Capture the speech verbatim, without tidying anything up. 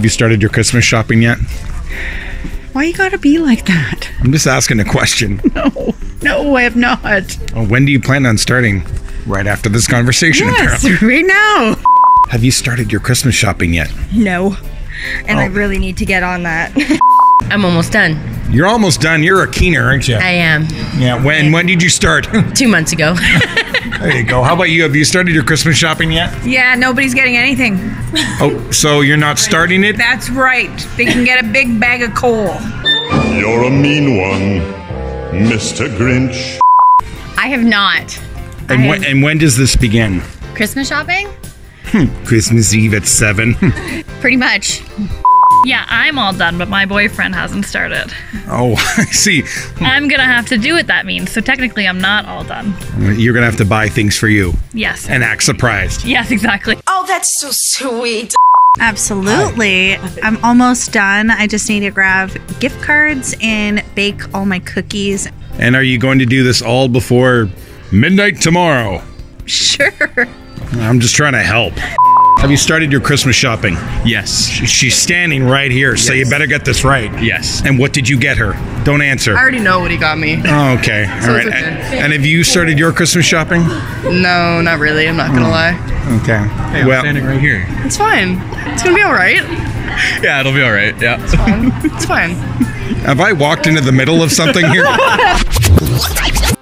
Have you started your Christmas shopping yet? Why you gotta be like that? I'm just asking a question. No, no, I have not. Oh, when do you plan on starting? Right after this conversation, Yes, apparently. right now. Have you started your Christmas shopping yet? No. And I Oh. really need to get on that. I'm almost done. You're almost done. You're a keener, aren't you? I am. Yeah. When when did you start? Two months ago. There you go. How about you? Have you started your Christmas shopping yet? Yeah, nobody's getting anything. Oh, so you're not starting it? That's right. They can get a big bag of coal. You're a mean one, Mister Grinch. I have not. I And have when, and when does this begin? Christmas shopping? Christmas Eve at seven. Pretty much. Yeah, I'm all done, but my boyfriend hasn't started. Oh, I see. I'm gonna have to do what that means, so technically I'm not all done. You're gonna have to buy things for you Yes. and act surprised. Yes, exactly. Oh, that's so sweet. Absolutely. I'm almost done. I just need to grab gift cards and bake all my cookies. And are you going to do this all before midnight tomorrow? Sure. I'm just trying to help. Have you started your Christmas shopping? Yes. Sh- She's standing right here, so you better get this right. Yes. And what did you get her? Don't answer. I already know what he got me. Oh, okay. All So right. it's okay. And, and have you started your Christmas shopping? No, not really. I'm not gonna lie. Okay. Hey, I'm well, standing right here. It's fine. It's gonna be all right. Yeah, it'll be all right. Yeah. It's fine. have I walked into the middle of something here?